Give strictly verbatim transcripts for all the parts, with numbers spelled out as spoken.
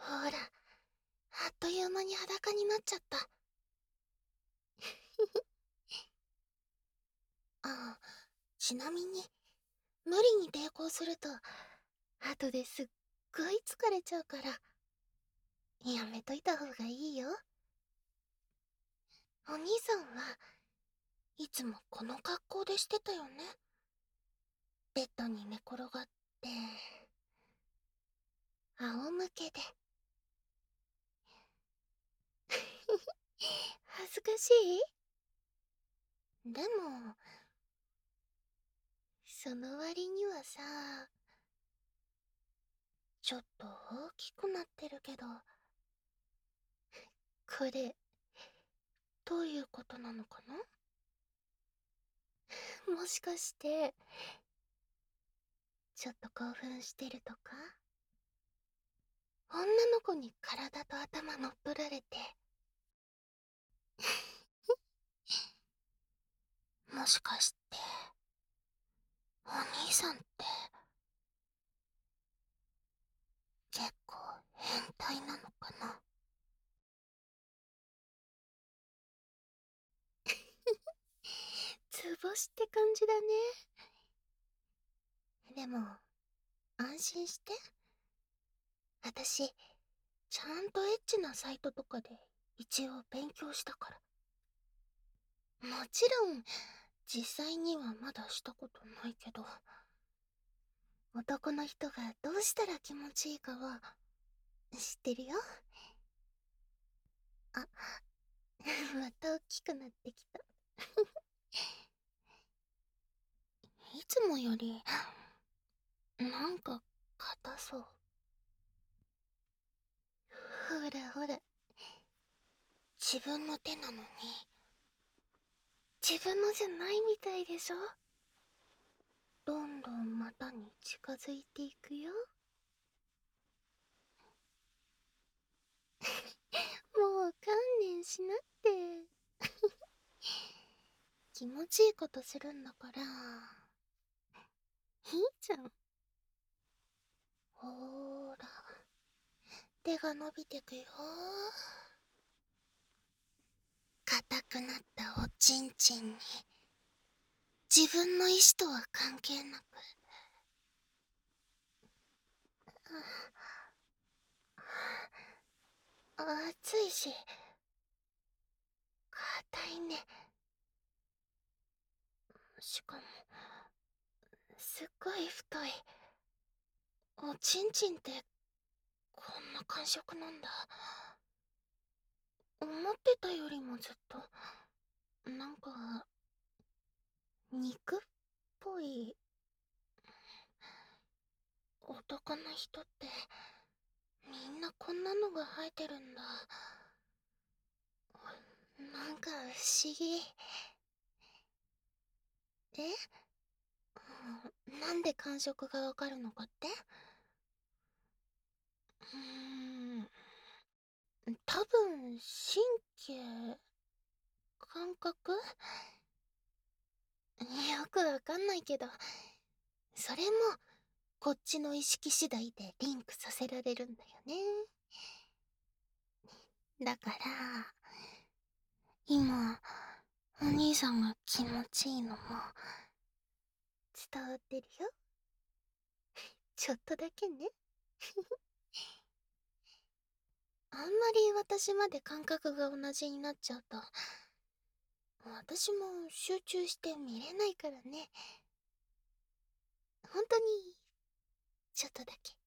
ほら、あっという間に裸になっちゃった。ああ、ちなみに、無理に抵抗すると、後ですっごい疲れちゃうから、やめといた方がいいよ。お兄さんはいつもこの格好でしてたよね。ベッドに寝転がって、仰向けで。恥ずかしい？でも、その割にはさ、ちょっと大きくなってるけど、これ、どういうことなのかな？もしかして、ちょっと興奮してるとか？女の子に体と頭乗っ取られて。もしかして、お兄さんって、結構変態なのかな？図星って感じだね。でも、安心して。私、ちゃんとエッチなサイトとかで一応勉強したから。もちろん、実際にはまだしたことないけど、男の人がどうしたら気持ちいいかは、知ってるよ。あ、また大きくなってきた。いつもより、なんか、硬そう。ほらほら、自分の手なのに、自分のじゃないみたいでしょ？どんどん股に近づいていくよ。もう観念しなって。気持ちいいことするんだから。いいじゃん。ほーら、手が伸びてくよ。硬くなったおちんちんに、自分の意志とは関係なく。暑いし、硬いね。しかも、すっごい太い。おちんちんってこんな感触なんだ。思ってたよりもずっと、なんか、肉っぽい。男の人ってみんなこんなのが生えてるんだ。なんか不思議。え？うん、なんで感触がわかるのかって？うーん、多分神経、感覚、よくわかんないけど、それもこっちの意識次第でリンクさせられるんだよね。だから今お兄さんが気持ちいいのも伝わってるよ。ちょっとだけね。あんまり私まで感覚が同じになっちゃうと、私も集中して見れないからね。本当に、ちょっとだけ。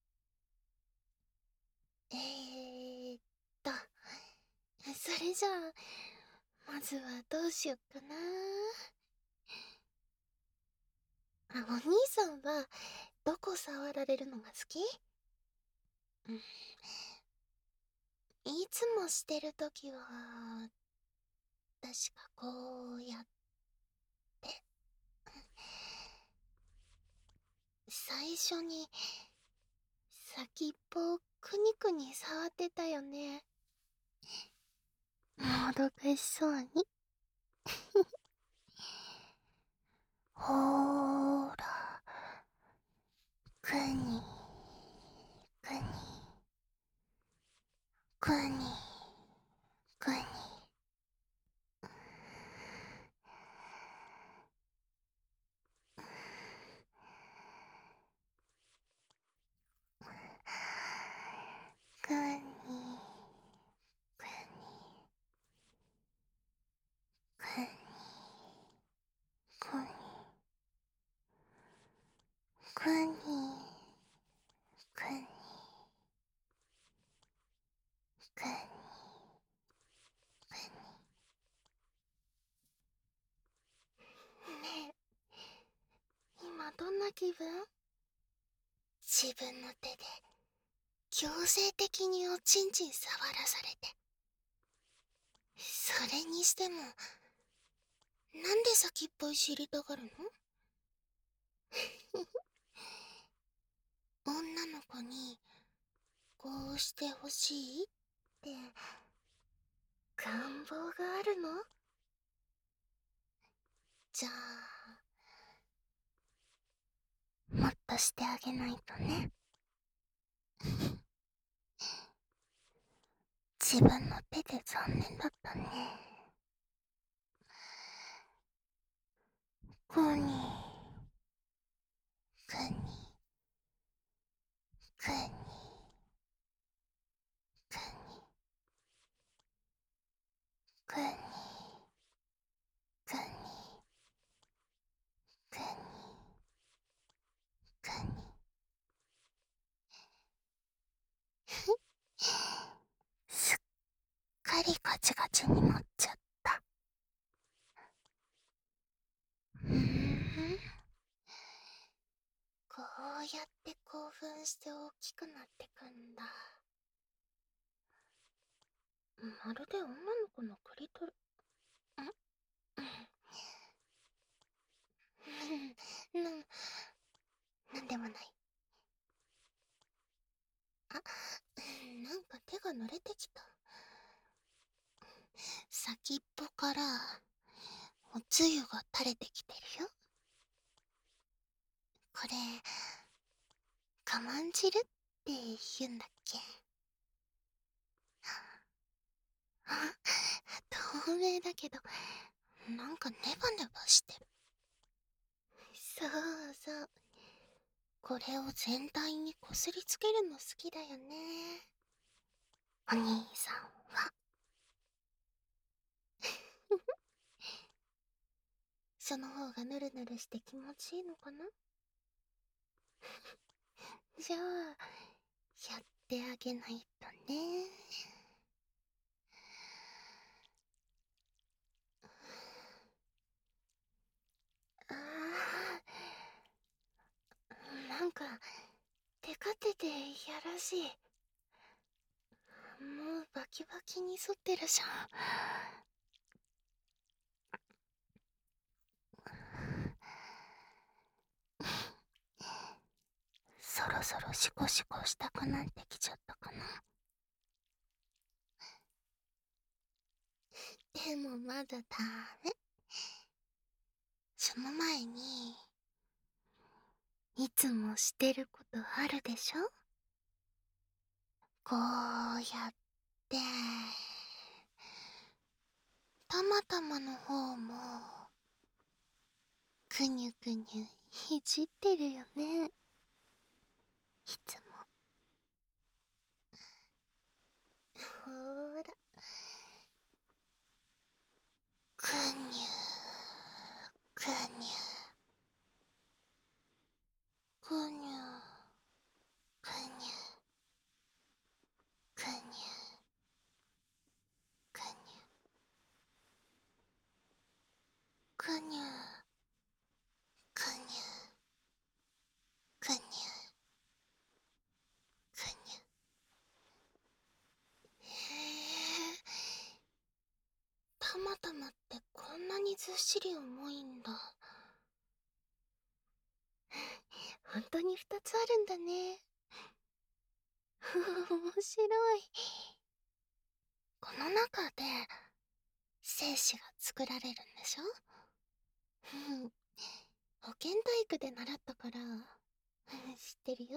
えーっと、それじゃあ、まずはどうしよっかな。あ、お兄さんは、どこ触られるのが好き？うん、いつもしてるときは、確かこうやって、最初に、先っぽをくにくに触ってたよね。もどかしそうに。ほーら、くに、くに。 気分？自分の手で強制的におちんちん触らされて。それにしても、なんで先っぽい知りたがるの？女の子にこうしてほしいって願望があるの？じゃあもっとしてあげないとね。自分の手で残念だったね。コニー、クニ、クニ、クニ、クニ、クニ、クニ、クニ。すっかりガチガチになっちゃった。ふーん。こうやって興奮して大きくなってくんだ。まるで女の子のクリトル。んな、なんでもない。あ、なんか手が濡れてきた。先っぽからおつゆが垂れてきてるよ。これ、我慢汁って言うんだっけ？あ、透明だけど、なんかネバネバしてる。そうそう。これを全体にこすりつけるの好きだよね。お兄さんは。その方がヌルヌルして気持ちいいのかな？じゃあ、やってあげないとね。あー、なんか、テカてていやらしい。もうバキバキに反ってるじゃん。そろそろシコシコしたくなってきちゃったかな。でもまだダメ。その前に、いつもしてることあるでしょ？こうやって、たまたまの方も、くにゅくにゅいじってるよね。いつも。ほーら。くにゅくにゅくにゅくにゅくにゅくにゅくにゅくにゅくにゅくにゅ。へえ、たまたまってこんなにずっしり重いんだ。本当に二つあるんだね。面白い。この中で精子が作られるんでしょ？うん。保健体育で習ったから知ってるよ。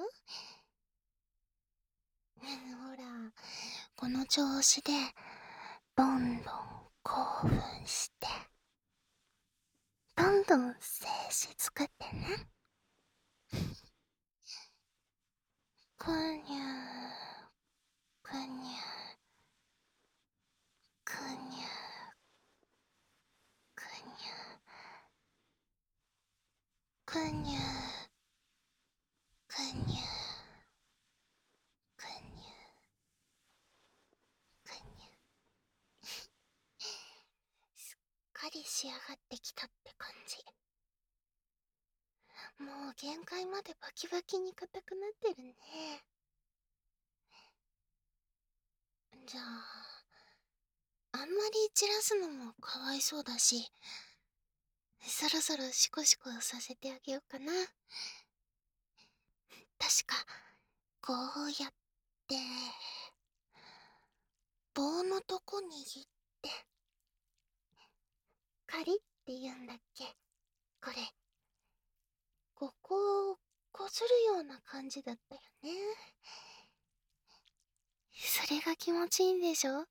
ほら、この調子でどんどん興奮してどんどん精子作ってね。くにゅくにゅくにゅくにゅくにゅくにゅくにゅくにゅ。すっかり仕上がってきたって感じ。 もう限界までバキバキに硬くなってるね。じゃあ、あんまり散らすのもかわいそうだし、そろそろシコシコさせてあげようかな。確か、こうやって、棒のとこ握って、カリって言うんだっけ、これ。ここをこするような感じだったよね。それが気持ちいいんでしょ？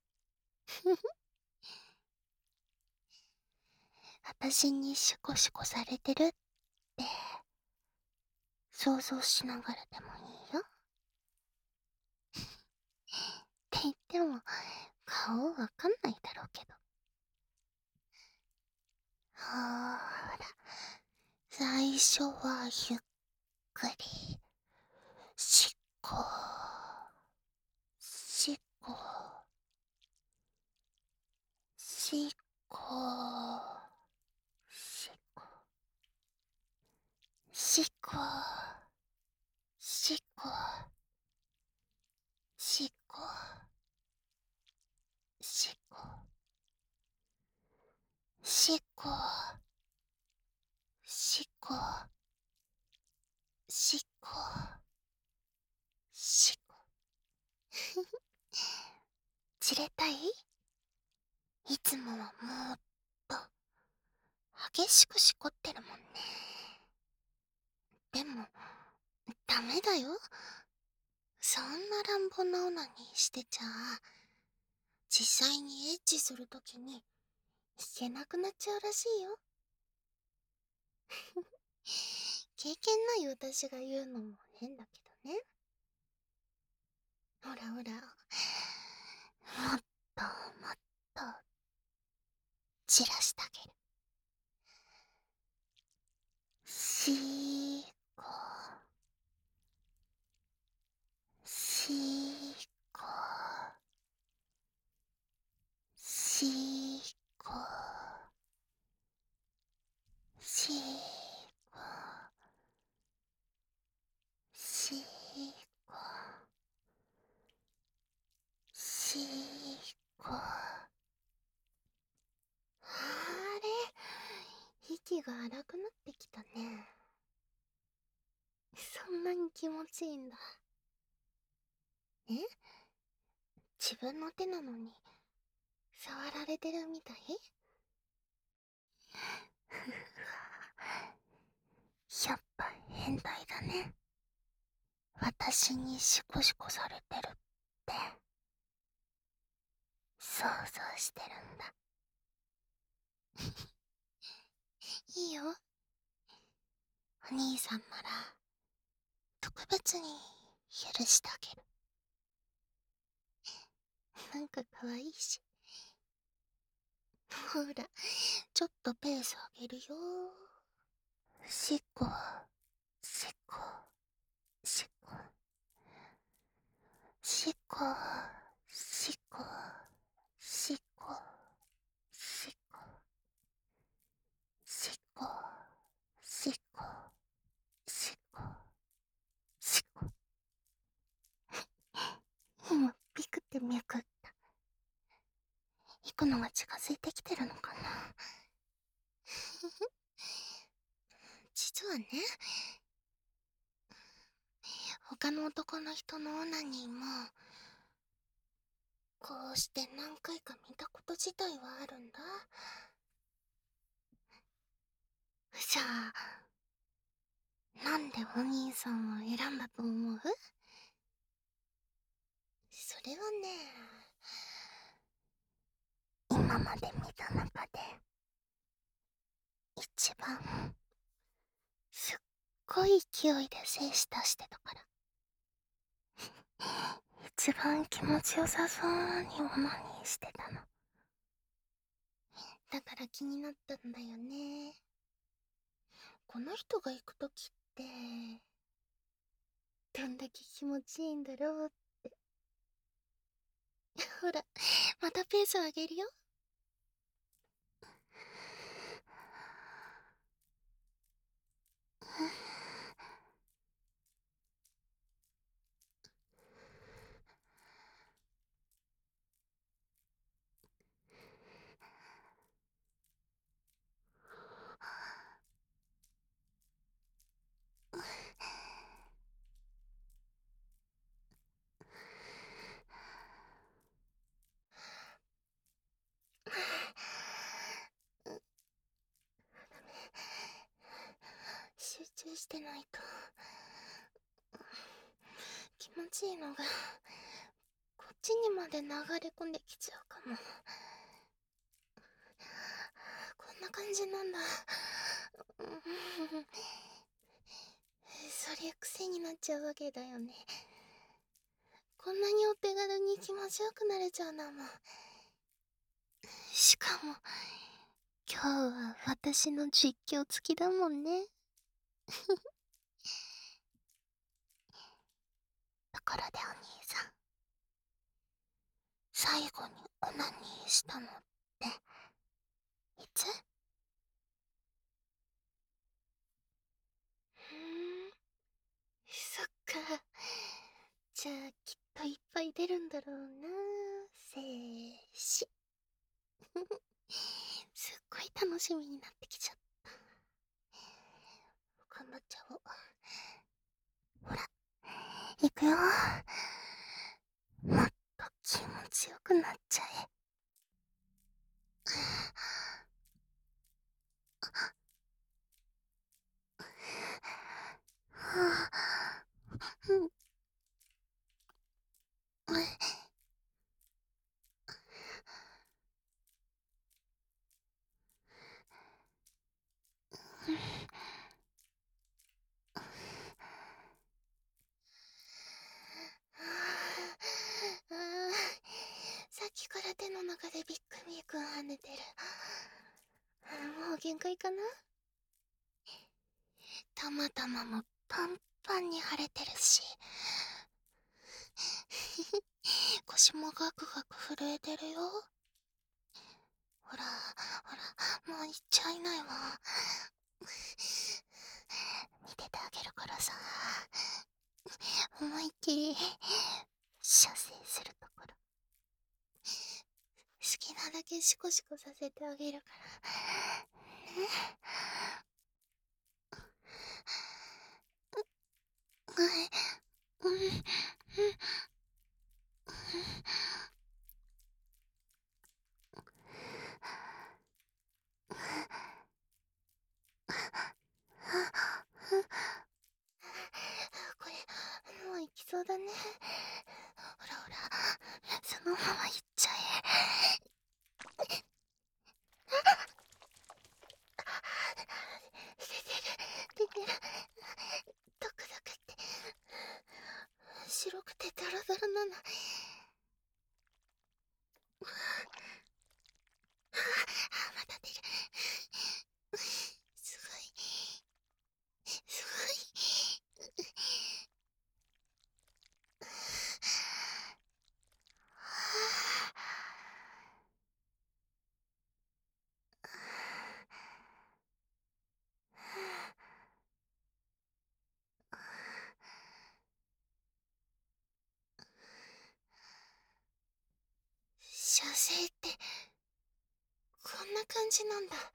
私にシコシコされてるって想像しながらでもいいよ。って言っても顔わかんないだろうけど。ほーら、最初はゆっくりしこしこしこしこしこしこしこしこしこしこしこしこ散れたい？いつもはもっと激しくしこってるもんね。でもダメだよ。そんな乱暴なオナニーしてちゃ実際にエッチするときに弾けなくなっちゃうらしいよ。経験ない私が言うのも変だけどね。ほらほら、もっともっと散らしてあげる。しーこしーこしーこしーこしーこしーこ。あれ、息が荒くなってきたね。そんなに気持ちいいんだ。え？自分の手なのに触られてるみたい？やっぱ変態だね。私にシコシコされてるって想像してるんだ。いいよ。お兄さんなら特別に許してあげる。なんか可愛いし。ほら、ちょっとペース上げるよ。シコシコシコシコシコシコシコシコシコシコシコ。今ピクって脈った。行くのが近づいてきてるのかな。実はね、他の男の人のオナニーもこうして何回か見たこと自体はあるんだ。じゃあなんでお兄さんを選んだと思う？それはね、今まで見た中で一番すっごい勢いで精子出してたから。一番気持ちよさそうにオナニーしてたの。だから気になったんだよね。この人が行くときってどんだけ気持ちいいんだろうって。ほら、またペース上げるよ。 持ちいいのがこっちにまで流れ込んできちゃうかも。こんな感じなんだ。うん、そりゃ癖になっちゃうわけだよね。こんなにお手軽に気持ちよくなれちゃうんだもん。しかも今日は私の実況付きだもんね。ところでお兄さん、最後にオナニーしたのっていつ？ふーん、そっか。じゃあきっといっぱい出るんだろうな。せーし。すっごい楽しみになってきちゃった。頑張っちゃおう。ほら、いくよ。もっと気持ちよくなっちゃえ。はぁ、うん、あー、さっきから手の中でビックビック跳ねてる。もう限界かな。たまたまもパンパンに腫れてるし、腰もガクガク震えてるよ。ほらほら、もう行っちゃいないわ。見ててあげるからさ、思いっきり射精するところ、好きなだけシコシコさせてあげるからね。うん、うん、うん。これ、もう行きそうだね。ほらほら、そのまま行っちゃえ。出てる、出てる。ドクドクって、白くてドロドロなの。あ、また出る。すごい、すごい。射精ってこんな感じなんだ。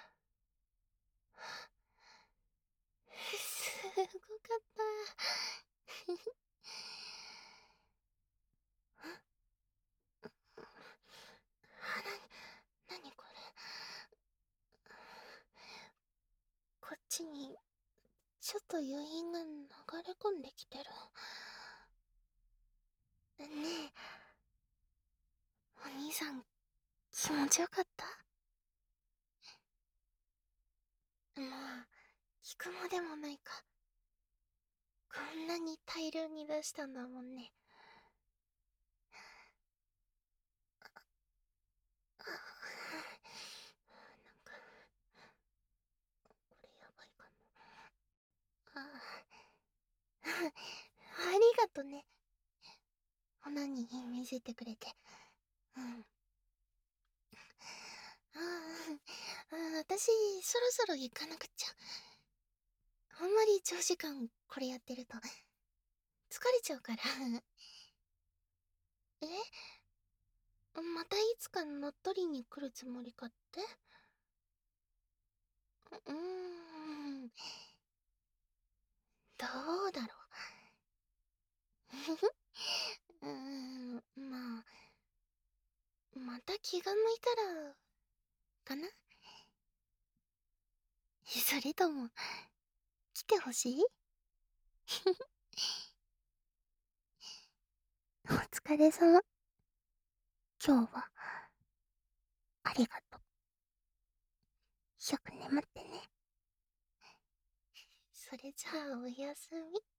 すごかった。な、なにこれ。こっちにちょっと余韻が流れ込んできてる。ねえ、お兄さん気持ちよかった？まあ、聞くまでもないか。こんなに大量に出したんだもんね。あ、なんか、これやばいかも。ああ、ありがとね。オナニー見せてくれて。うん。ああ、あ、私、そろそろ行かなくっちゃ。あんまり長時間これやってると、疲れちゃうから。え、またいつか乗っ取りに来るつもりかって？うーん、どうだろう。うーん、まあ、また気が向いたら、かな。それとも、来てほしい？ お疲れ様。今日は、ありがとう。よく眠ってね。それじゃあおやすみ。